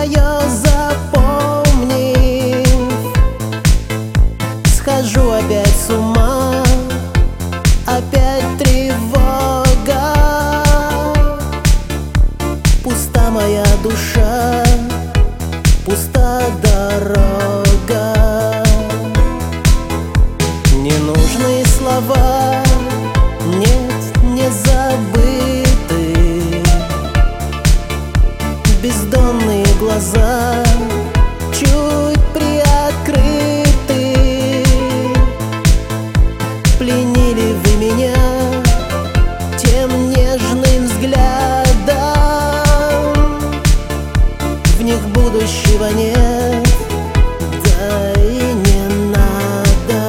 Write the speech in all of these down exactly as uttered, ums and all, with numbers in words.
свое запомнив, схожу опять с ума, опять тревога. Пуста моя душа, пуста дорога. Ненужные слова, нет, не забыты. Бездонные глаза, чуть приоткрыты. Пленили вы меня тем нежным взглядом. В них будущего нет, да и не надо.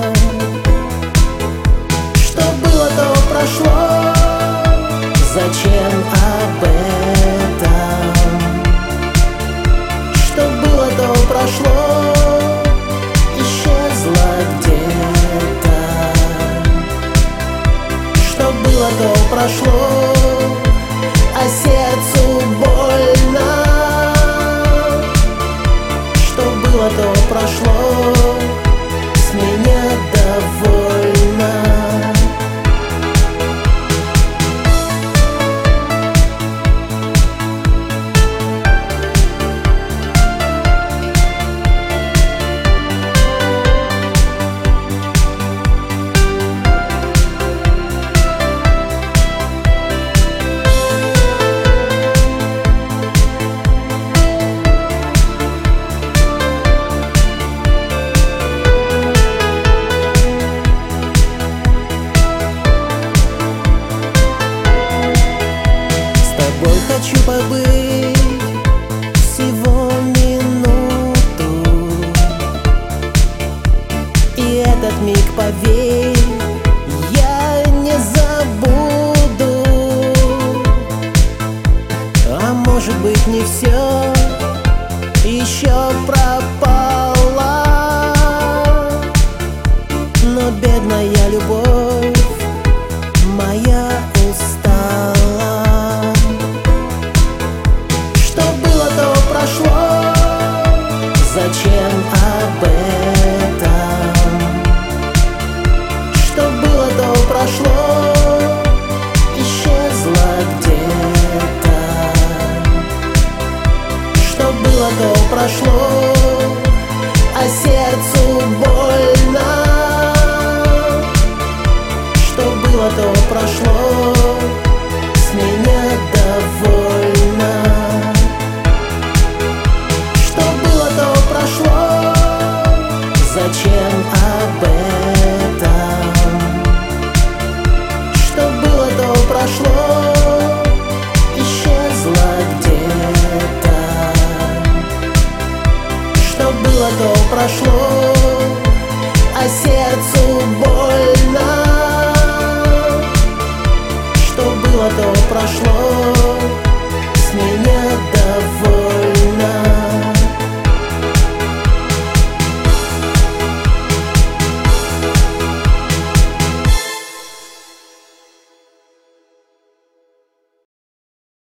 Что было, то прошло, зачем об этом? Что было, то прошло, исчезло где-то. Что было, то прошло, а сердцу больно. Что было, то прошло, с меня довольно. Хочу побыть всего минуту, и этот миг, поверь, я не забуду. А может быть, не все еще пропало, но бедная любовь моя устала. Зачем об этом? Что было, то прошло, исчезло где-то. Что было, то прошло, а сердцу больно. Что было, то прошло, с меня довольно. Зачем об этом? Что было, то прошло, исчезло где-то. Что было, то прошло, а сердцу больно. Что было, то прошло, с меня довольно.